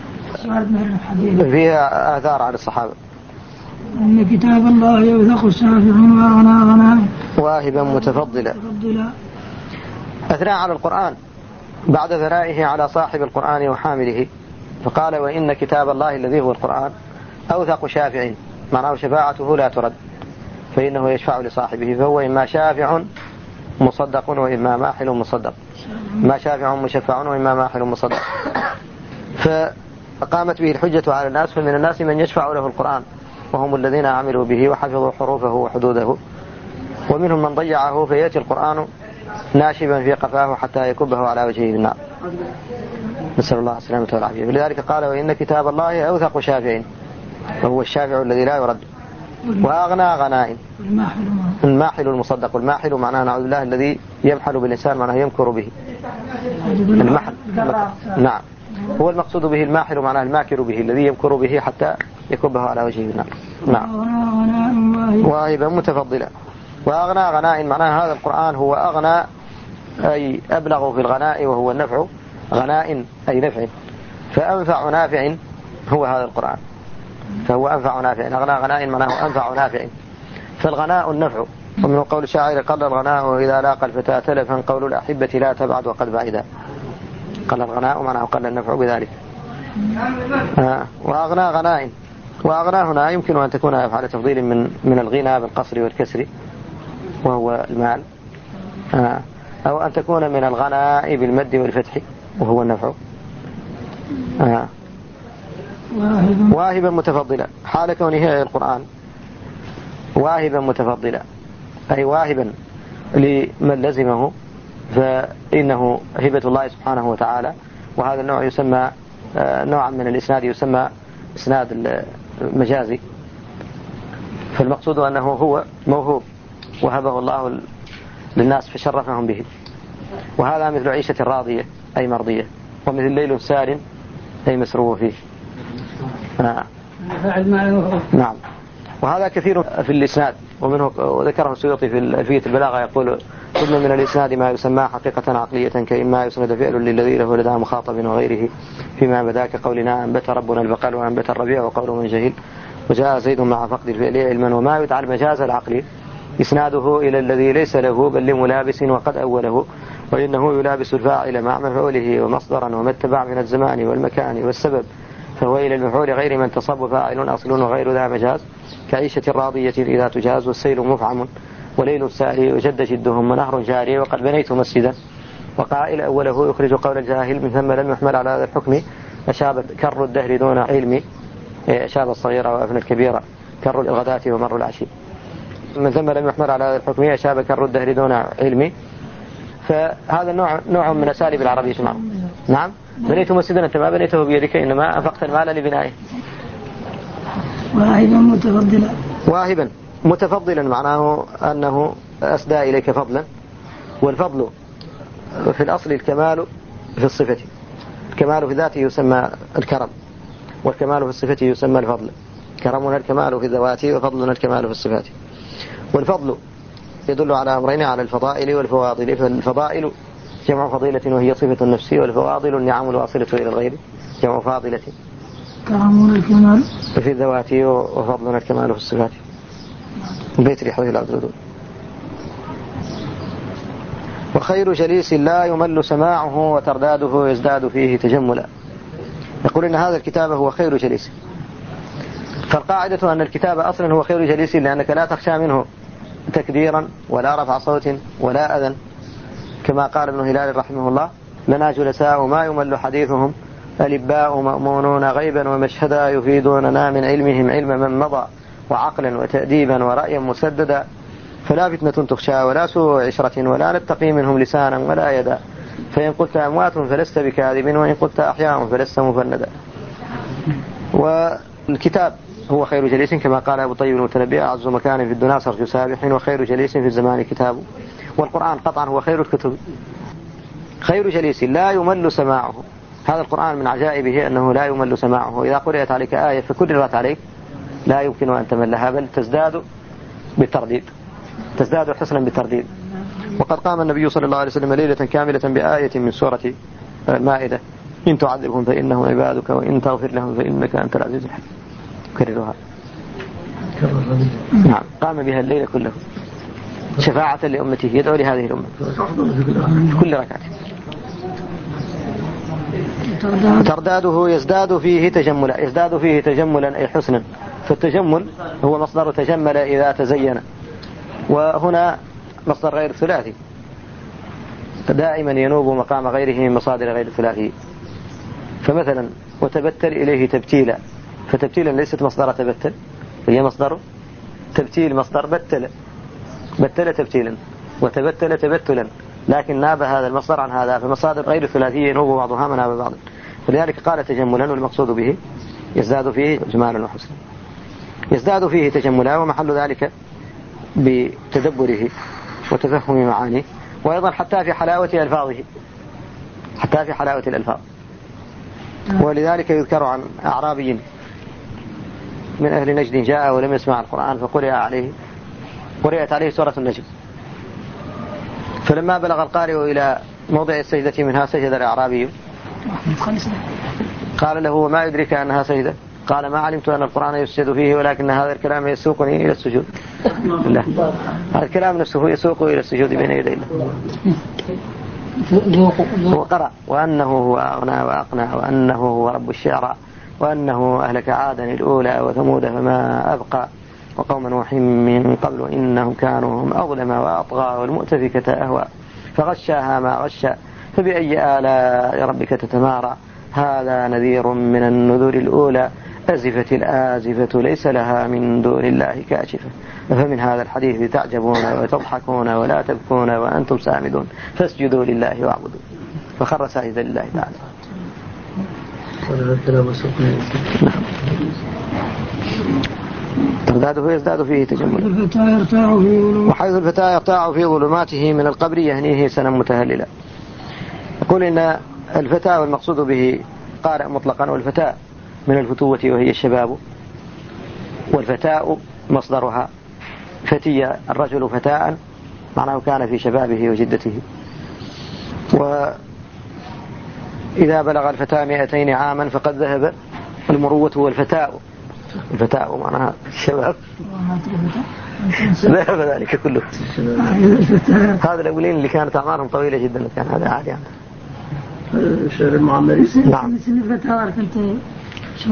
فيها آثار عن الصحابة. إن كتاب الله يوثق الشافع وأغنى غنائم واهبا متفضلا. أثنى على القرآن بعد ثنائه على صاحب القرآن وحامله، فقال وإن كتاب الله الذي هو القرآن أوثق شافع، معناه شفاعته لا ترد، فإنه يشفع لصاحبه، فهو إما شافع مصدق وإما ماحل مصدق، ما شافع مشفع وإما ماحل مصدق. فقامت به الحجة على الناس، فمن الناس من يشفع له القرآن وهم الذين عملوا به وحفظوا حروفه وحدوده، ومنهم من ضيعه فيأتي القرآن ناشبا في قفاه حتى يكبه على وجهه بالنار، نسأل الله السلامة والعافية. لذلك قال وإن كتاب الله أوثق شافع، وهو الشافع الذي لا يرد، وأغنى غنائم، الماحل المصدق. الماحل معناه نعوذ بالله الذي يمحل بالإنسان، معناه يمكر به، المحل نعم، هو المقصود به الماحل معناه الماكر به الذي يمكر به حتى يكبه على وجهه بالنار. نعم. واهبا متفضلا. وأغنى غنائم معناه هذا القرآن هو أغنى أي أبلغ في الغناء وهو النفع، غناء أي نفع، فأنفع نافع هو هذا القرآن، فهو أنفع نافع. أغنى غناء معناه أنفع نافع، فالغناء النفع. ومن قول الشاعر قل الغناء إذا لاقى الفتاة تلفا، قول الأحبة لا تبعد وقد بعدا. قل الغناء معناه قل النفع بذلك. وأغنى غنائم، وأغنى هنا يمكن أن تكون أفعال تفضيل من الغنى بالقصر والكسر وهو المال، أو أن تكون من الغناء بالمد والفتح وهو النفع. واهبا متفضلا، حال كونه القرآن واهبا متفضلا، أي واهبا لمن لزمه، فإنه هبة الله سبحانه وتعالى. وهذا النوع يسمى نوعا من الإسناد، يسمى إسناد المجازي، فالمقصود أنه هو موهوب وهبه الله للناس فشرفهم به. وهذا مثل عيشة راضية أي مرضية، ومثل ليل سار أي مسرور فيه. نعم. وهذا كثير في الإسناد، ومنه وذكره السيوطي في ألفية البلاغة يقول ثم من الإسناد ما يسمى حقيقة عقلية، كإما يسند فعل للذي له لدى مخاطب وغيره، فيما بداك قولنا أنبت ربنا البقال وأنبت الربيع وقول من جهل، وجاء زيد مع فقد الفعل علما. وما يدعى المجاز العقلي إسناده إلى الذي ليس له بل لملابس وقد أوله، وإنه يلابس الفاعل مع مفعوله ومصدرا وما اتبع من الزمان والمكان والسبب، فهو إلى المفعول غير من تصب فاعل أصل وغير ذا مجاز، كعيشة راضية إذا تجاز، والسيل مفعم وليل ساري وجد جدهم ونهر جاري وقد بنيت مسجدا، وقائل أوله يخرج قول الجاهل من ثم لم يحمل على هذا الحكم أشاب كر الدهر دون علم أشاب الصغيرة وأفنى الكبيرة كر الغداة ومر العشي من ثم لم يحمل على هذا الحكم أشاب كر الدهر دون علم. فهذا نوع من أساليب العربية معه. نعم. بنيت مسجدا أنت ما بنيته بيدك إنما أنفقت المال لبنائه. واهبا متفضلا معناه أنه أسدى إليك فضلا. والفضل في الأصل الكمال في الصفة. الكمال في ذاته يسمى الكرم والكمال في الصفة يسمى الفضل. كرمنا الكمال في الذوات وفضلنا الكمال في الصفات. والفضل يدل على أمرين على الفضائل والفواضل. فالفضائل جمع فضيلة وهي صفة النفس والفواضل النعم الواصلة إلى الغير جمع فاضلة. كرمنا الكمال في الذوات وفضلنا الكمال في الصفات. البيت ريحه العبد. وخير جليس لا يمل سماعه وترداده يزداد فيه تجملا. يقول إن هذا الكتاب هو خير جليس. فالقاعدة أن الكتاب أصلا هو خير جليس لأنك لا تخشى منه تكبيرا ولا رفع صوت ولا أذن كما قال ابن هلال رحمه الله لنا جلساء ما يمل حديثهم الإباء مأمونون غيبا ومشهدا يفيدوننا من علمهم علم من مضى وعقلا وتأديبا ورأيا مسددا فلا فتنة تخشى ولا سوء عشرة ولا نتقي منهم لسانا ولا يدا فإن قلت أموات فلست بكاذب وإن قلت أحياء فلست مفندا. والكتاب هو خير جليس كما قال أبو طيب المتنبي أعز مكان في الدنيا صرج سابح وخير جليس في الزمان كتابه. والقرآن قطعا هو خير الكتب. خير جليس لا يمل سماعه. هذا القرآن من عجائبه أنه لا يمل سماعه. إذا قرأت عليك آية فكررت عليك لا يمكن أن تملها بل تزداد بالترديد تزداد حسنا بالترديد. وقد قام النبي صلى الله عليه وسلم ليلة كاملة بآية من سورة المائدة إن تعذبهم فإنهم عبادك وإن تغفر لهم فإنك أنت العزيز الحكيم. كررها. نعم قام بها الليلة كله شفاعة لأمته يدعو لهذه الأمة في كل ركعة. ترداده يزداد فيه تجملا. يزداد فيه تجملا أي حسنا. فالتجمل هو مصدر تجمل إذا تزين وهنا مصدر غير ثلاثي دائما ينوب مقام غيره من مصادر غير الثلاثي. فمثلا وتبتل إليه تبتيلا فتبتيلا ليست مصدر تبتل هي مصدر تبتيل مصدر بتل تبتيلا وتبتل تبتلا لكن ناب هذا المصدر عن هذا فمصادر غير الثلاثية ينوب بعضها مناب بعض. فلذلك قال تجملا والمقصود به يزداد فيه جمالا وحسنا. يزداد فيه تجملا ومحل ذلك بتدبره وتفهم معانيه وأيضا حتى في حلاوة ألفاظه حتى في حلاوة الألفاظ. ولذلك يذكر عن أعرابي من أهل نجد جاء ولم يسمع القرآن قرأت عليه سورة النجم فلما بلغ القارئ إلى موضع السجدة منها سجد الأعرابي قال له وما يدرك أنها سجدة قال ما علمت أن القرآن يسجد فيه ولكن هذا الكلام يسوقني إلى السجود. هذا الكلام نفسه يسوق إلى السجود بين يدي الله. وقرأ وأنه هو أغنى وأقنع وأنه هو رب الشعراء وأنه أهلك عادا الأولى وثمود فما أبقى وقوم نوح من قبل إنهم كانوا هم أظلم وأطغى والمؤتفكة أهوى فغشاها ما غشى فبأي آلاء ربك تتمارى هذا نذير من النذور الأولى أزفت الآزفة ليس لها من دون الله كاشفة فمن هذا الحديث تعجبون وتضحكون ولا تبكون وأنتم سامدون فاسجدوا لله واعبدوا فخر ساجدا لله تعالى. ترداده يزداد فيه تجملا وحيث الفتى يرتاع في ظلماته من القبر يهنيه سنا متهللا. يقول إن الفتى والمقصود به قارئ مطلقا والفتاة من الفتوة وهي الشباب والفتاء مصدرها فتية الرجل فتاء معناه كان في شبابه وجدته. وإذا بلغ الفتاة 200 عاما فقد ذهب المروة والفتاء الفتاء معناها الشباب ذهب ذلك كله. هذا الأولين اللي كانت أعمارهم طويلة جدا كان هذا عادي عنه. الشهر المعمري نعم.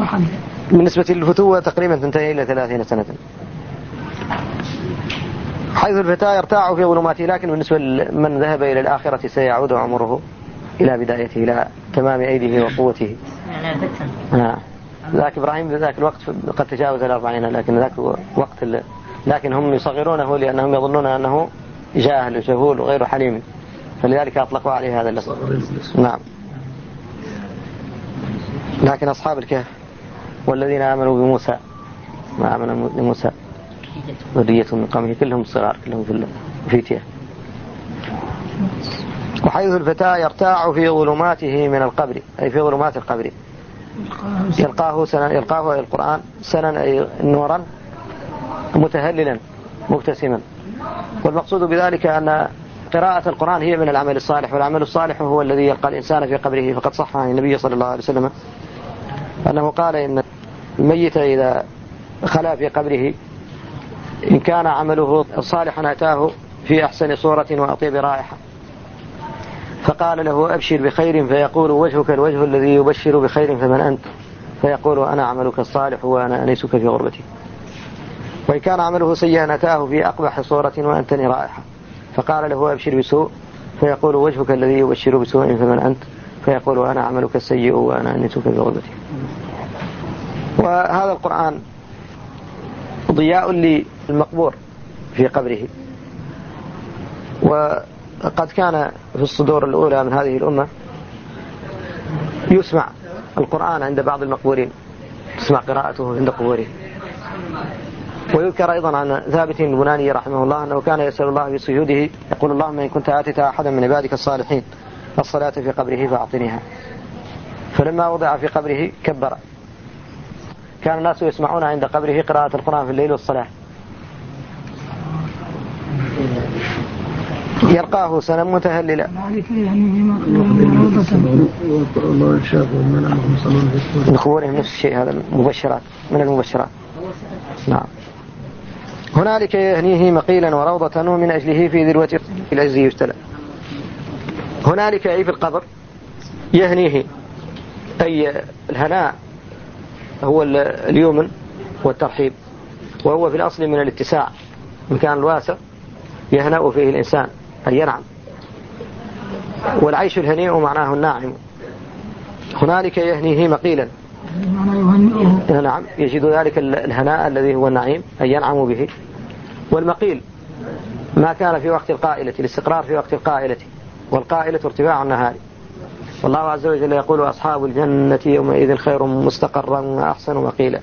بالنسبة للفتوة تقريبا تنتهي إلى 30 سنة. حيث الفتى يرتاع في ظلماته، لكن بالنسبة لمن ذهب إلى الآخرة سيعود عمره إلى بدايته، إلى تمام أيده وقوته. ذاك إبراهيم ذاك الوقت قد تجاوز 40، لكن ذاك وقت لكن هم يصغرونه لأنهم يظنون أنه جاهل وجهول وغير حليم، فلذلك أطلقوا عليه هذا اللفظ. نعم. لكن أصحاب الكهف والذين آمنوا بموسى ما آمن بموسى ذرية من قومه كلهم صغار، كلهم في الفتية. وحيث الفتى يرتاع في ظلماته من القبر، أي في ظلمات القبر، يلقاه القرآن سنا أي نورا متهللا مبتسما. والمقصود بذلك أن قراءة القرآن هي من العمل الصالح، والعمل الصالح هو الذي يلقى الإنسان في قبره. فقد صح عن النبي صلى الله عليه وسلم أنه قال إن الميت إذا خلا في قبره إن كان عمله صالحا أتاه في أحسن صورة وأطيب رائحة، فقال له أبشر بخير، فيقول وجهك الوجه الذي يبشر بخير، فمن أنت؟ فيقول أنا عملك الصالح وأنا أنيسك في غربتي. وإن كان عمله سيئا أتاه في أقبح صورة وأنتني رائحة، فقال له أبشر بسوء، فيقول وجهك الذي يبشر بسوء، فمن أنت؟ فيقول أنا عملك السيء وأنا أنيسك في غربتي. وهذا القرآن ضياء للمقبور في قبره. وقد كان في الصدور الأولى من هذه الأمة يسمع القرآن عند بعض المقبورين، تسمع قراءته عند قبورهم. ويذكر أيضا عن ثابت البناني رحمه الله أنه كان يسأل الله في سجوده يقول اللهم إن كنت آتيت أحدا من عبادك الصالحين الصلاة في قبره فأعطنيها. فلما وضع في قبره كبر. كان الناس يسمعون عند قبره قراءة القرآن في الليل والصلاة. يلقاه سنا متهللا. من قبورهم نفس الشيء، هذا مبشرات من المبشرات. نعم. هنالك يهنيه مقيلا وروضة، ومن أجله في ذروة العز يجتلى. هنالك أي في القبر يهنيه، أي الهناء هو اليمن والترحيب، وهو في الأصل من الاتساع، المكان الواسع يهنأ فيه الإنسان أي ينعم. والعيش الهنيء معناه الناعم. هنالك يهنيه مقيلا، نعم، يجد ذلك الهناء الذي هو النعيم أي ينعم به. والمقيل ما كان في وقت القائلة، الاستقرار في وقت القائلة، والقائلة ارتفاع النهار. والله عز وجل يقول أصحاب الجنة يومئذ خير مستقرا وأحسن مقيلا.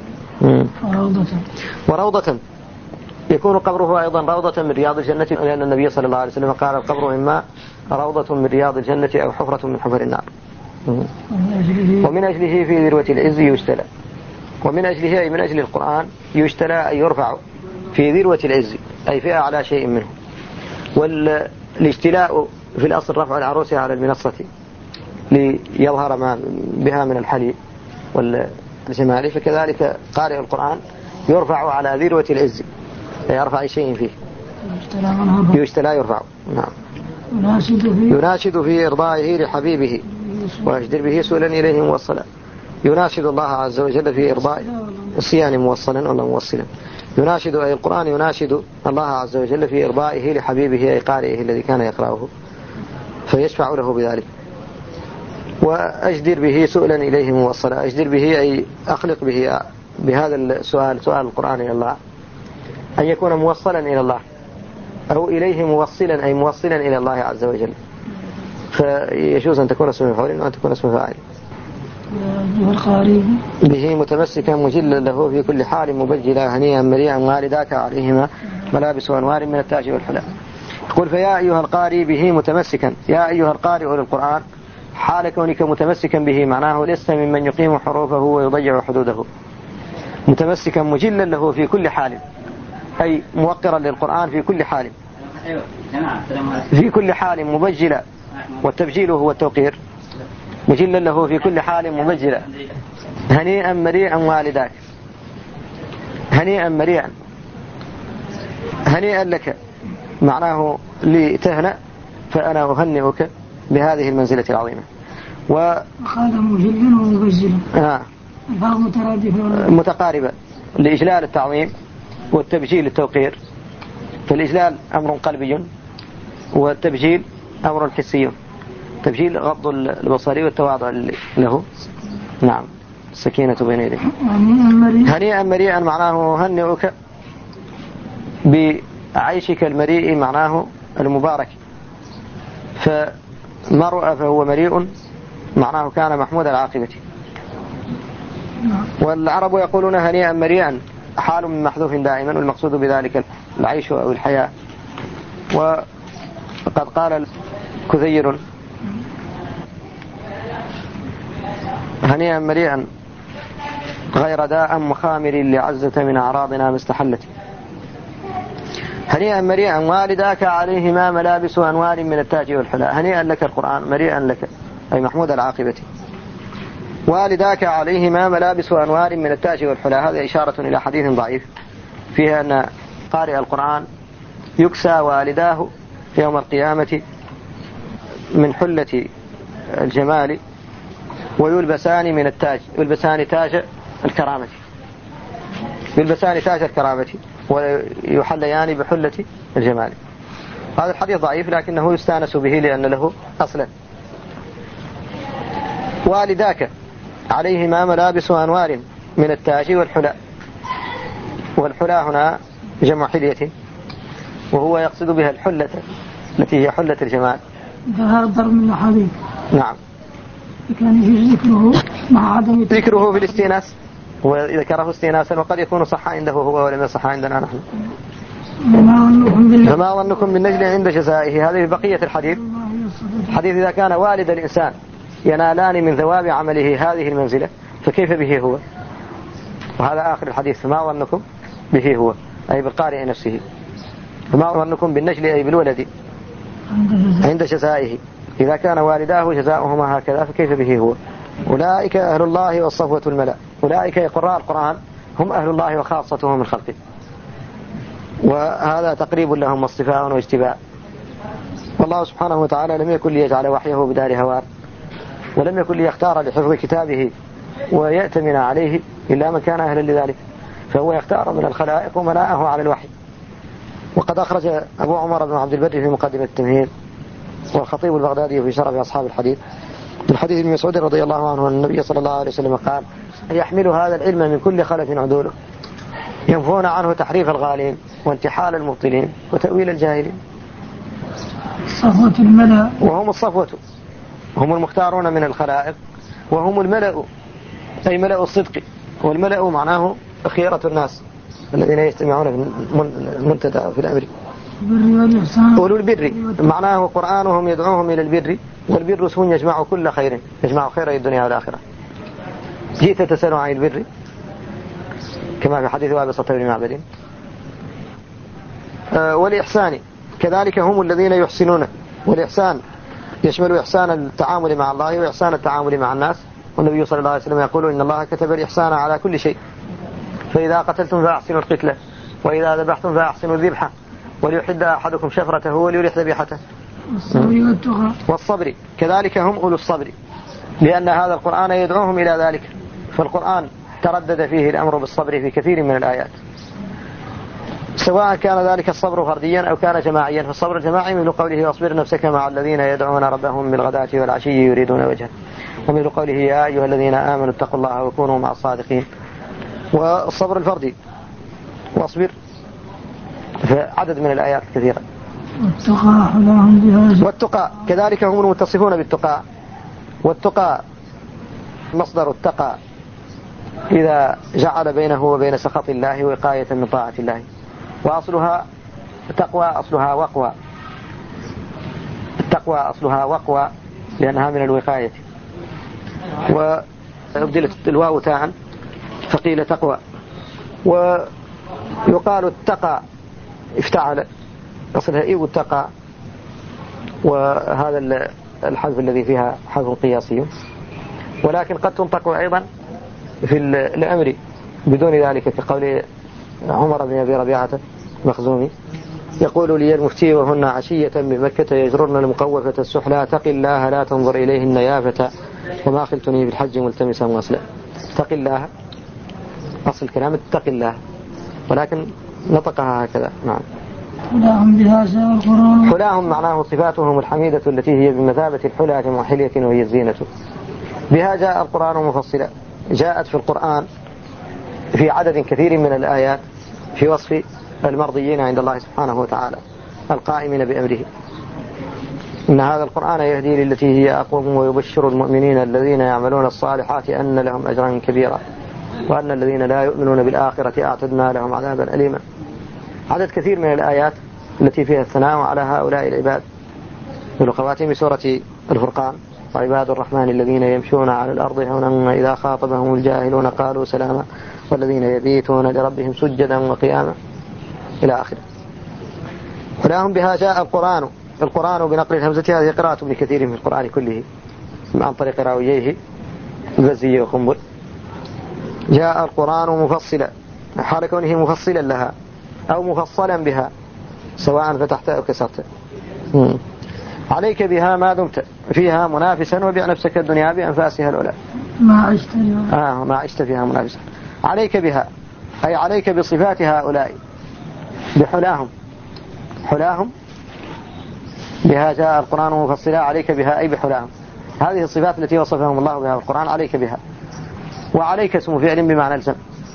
وروضة يكون قبره أيضا روضة من رياض الجنة، لأن النبي صلى الله عليه وسلم قال القبر إما روضة من رياض الجنة أو حفرة من حفر النار. ومن أجله في ذروة العز يجتلى. ومن أجله أي من أجل القرآن يجتلى أي يرفع في ذروة العز أي في أعلى شيء منه. والاجتلاء في الأصل رفع العروس على المنصة ليظهر ما بها من الحلي والجمال، فكذلك قارئ القرآن يرفع على ذروة العز يرفع شيء فيه يجتلى يرفع. نعم. يناشد في إرضائه لحبيبه ويجدر به سؤلا إليه موصلا. يناشد الله عز وجل في إرضاء الصيان موصلا ولا موصلا. يناشد أي القرآن يناشد الله عز وجل في إرضائه لحبيبه أي قارئه الذي كان يقرأه فيشفع له بذلك. وأجدر به سؤلا إليه موصلا. أجدر به أي أخلق به بهذا السؤال، سؤال القرآن إلى الله، أن يكون موصلا إلى الله أو إليه موصلا أي موصلا إلى الله عز وجل. فيجوز أن تكون اسم مفعول وأن تكون اسم فاعل. به متمسكا مجلا له في كل حال مبجلا هنيئا مريئا والداك عليهما ملابس وأنوار من التاج والحلى. يقول فيا أيها القارئ به متمسكا، يا أيها القارئ للقرآن حال كونك متمسكا به معناه لست ممن يقيم حروفه ويضيع حدوده. متمسكا مجلا له في كل حال أي موقرا للقرآن في كل حال، في كل حال مبجلا، والتبجيل هو التوقير. مجلا له في كل حال مبجلا هنيئا مريئا والداك. هنيئا مريئا، هنيئا لك معناه لتهنأ، فأنا أهنئك بهذه المنزلة العظيمة. وقال مجلا ومبجلا متقاربة لإجلال التعظيم والتبجيل التوقير. فالإجلال أمر قلبي، والتبجيل أمر حسي. تبجيل غض البصري والتواضع له. نعم. السكينة بين يديه. هنيئا مريئا معناه هنئك بعيشك المريء، معناه المبارك. فمرء فهو مريء معناه كان محمود العاقبة. والعرب يقولون هنيئا مريئا حال من محذوف دائما، والمقصود بذلك العيش أو الحياة. وقد قال كثير هنيئا مريئا غير داء مخامر لعزة من أعراضنا مستحلة. هنيئا مريئا والداك عليهما ملابس أنوار من التاج والحلى. هنيئا لك القرآن، مريئا لك أي محمود العاقبة. والداك عليهما ملابس أنوار من التاج والحلى، هذا إشارة إلى حديث ضعيف فيها أن قارئ القرآن يكسى والداه يوم القيامة من حلة الجمال، ويلبسان من التاج، يلبسان تاج الكرامة، يلبسان تاج الكرامة ويحليان بحلة الجمال. هذا الحديث ضعيف لكنه يستانس به لأن له أصلا. والداك عليهما ملابس أنوار من التاج والحلى، والحلى هنا جمع حلية، وهو يقصد بها الحلة التي هي حلة الجمال. هذا ضرب من الحديث. نعم. كان يجوز ذكره مع عدم ذكره في الاستئناس، وذكره استئناسا، وقد يكون صح عنده هو ولم يصح عندنا نحن. فما ظنكم بالنجل عند جزائه. هذه بقية الحديث. الحديث إذا كان والد الإنسان ينالان من ثواب عمله هذه المنزلة، فكيف به هو؟ وهذا آخر الحديث. فما ظنكم به هو أي بالقارئ نفسه. فما ظنكم بالنجل أي بالولد عند جزائه. إذا كان والداه جزاؤهما هكذا فكيف به هو؟ أولئك أهل الله والصفوة الملأ. أولئك قراء القرآن هم أهل الله وخاصته من خلقه، وهذا تقريب لهم واصطفاء واجتباء. والله سبحانه وتعالى لم يكن ليجعل وحيه بدار هوار، ولم يكن ليختار لحفظ كتابه ويأتمن عليه إلا من كان أهلا لذلك، فهو يختار من الخلائق ومناءه على الوحي. وقد أخرج أبو عمر بن عبد البر في مقدمة التمهيد، والخطيب البغدادي في شرف أصحاب الحديث، من حديث ابن مسعود رضي الله عنه أن النبي صلى الله عليه وسلم قال: يحمل هذا العلم من كل خلف عدوله، ينفون عنه تحريف الغالين وانتحال المبطلين وتأويل الجاهلين. صفوة الملأ، وهم الصفوة، هم المختارون من الخلائق، وهم الملأ أي ملأ الصدق. والملأ معناه خيرة الناس الذين يجتمعون في المنتدى في الأمر. أولو البر معناه قرآنهم يدعوهم إلى البر، والبر اسم يجمع كل خير، يجمع خير الدنيا والآخرة. جئت تسأل عن البر كما في حديث وابصة بن معبد. والإحسان كذلك هم الذين يحسنون. والإحسان يشمل إحسان التعامل مع الله وإحسان التعامل مع الناس. والنبي صلى الله عليه وسلم يقول: إن الله كتب الإحسان على كل شيء، فإذا قتلتم فأحسنوا القتلة، وإذا ذبحتم فأحسنوا الذبحة، وليحد أحدكم شفرته وليرح ذبيحته. والصبر كذلك هم أولو الصبر، لأن هذا القرآن يدعوهم إلى ذلك. فالقرآن تردد فيه الأمر بالصبر في كثير من الآيات، سواء كان ذلك الصبر فرديا أو كان جماعيا. فالصبر الجماعي مثل قوله: واصبر نفسك مع الذين يدعون ربهم بالغداة والعشي يريدون وجهه، ومثل قوله: يا أيها الذين آمنوا اتقوا الله وكونوا مع الصادقين. والصبر الفردي واصبر في عدد من الآيات كثيرة. والتقى كذلك هم المتصفون بالتقى. والتقى مصدر التقى إذا جعل بينه وبين سخط الله وقاية من طاعة الله. وأصلها تقوى، أصلها وقوى. التقوى أصلها وقوى لأنها من الوقاية، وأبدلت الواو تاء فقيل تقوى. ويقال التقى افتعل، أصلها إيو التقى، وهذا الحذف الذي فيها حذف قياسي. ولكن قد تنطق أيضا في الأمر بدون ذلك، كقول عمر بن أبي ربيعة مخزومي يقول لي المفتي وهن عشية بمكة يجررن المقوفة السحلى: تق الله لا تنظر إليهن يافة، وما خلتني بالحج ملتمسا وصلا. تق الله أصل كلام تق الله، ولكن نطقها هكذا. نعم. حلاهم بها ساء القرآن. حلاهم معناه صفاتهم الحميدة التي هي بمثابة الحلى جمع حلية وهي الزينة. بها جاء القرآن مفصلا، جاءت في القرآن في عدد كثير من الآيات في وصف المرضيين عند الله سبحانه وتعالى القائمين بأمره. إن هذا القرآن يهدي للتي هي أقوم ويبشر المؤمنين الذين يعملون الصالحات أن لهم أجرا كبيرا وأن الذين لا يؤمنون بالآخرة أعتدنا لهم عذابا أليما. عدد كثير من الآيات التي فيها الثناء على هؤلاء العباد. من خواتيم سورة الفرقان: وعباد الرحمن الذين يمشون على الأرض هونا إذا خاطبهم الجاهلون قالوا سلاما والذين يبيتون لربهم سجدا وقياما إلى آخره. ولهم بها جاء القرآن. القرآن بنقل الهمزة هذه قراءة ابن كثير من القرآن كله عن طريق راوييه البزي وقنبل. جاء القرآن مفصلا حال كونه مفصلا لها أو مفصلا بها سواء فتحت أو كسرت. عليك بها ما دمت فيها منافسا وبيع نفسك الدنيا بأنفاسها الأولى. ما عشت فيها منافسا. عليك بها أي عليك بصفات هؤلاء بحلاهم. حلاهم بها جاء القرآن مفصلا عليك بها أي بحلاهم. هذه الصفات التي وصفهم الله بها القرآن عليك بها. وعليك اسم فعل بمعنى الزم،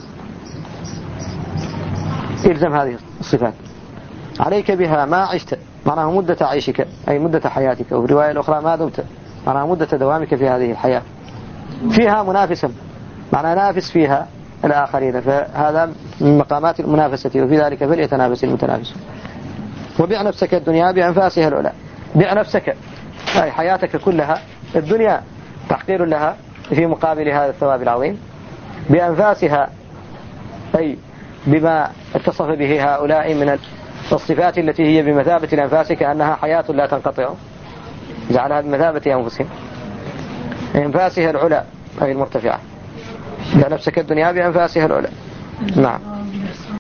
إلزم هذه الصفات. عليك بها ما عشت معناه مدة عيشك أي مدة حياتك، وفي الرواية الأخرى ما دمت معناه مدة دوامك في هذه الحياة. فيها منافسا معناه نافس فيها الآخرين، فهذا من مقامات المنافسة وفي ذلك فليتنافس المتنافسون. وبيع نفسك الدنيا بأنفاسها الأولى. بيع نفسك أي حياتك كلها، الدنيا تحقير لها في مقابل هذا الثواب العظيم. بأنفاسها أي بما اتصف به هؤلاء من الصفات التي هي بمثابة الأنفاس كأنها حياة لا تنقطع، جعلها بمثابة أنفسهم. أنفاسها العلى أي المرتفعة. بيع نفسك الدنيا بأنفاسها العلى. نعم.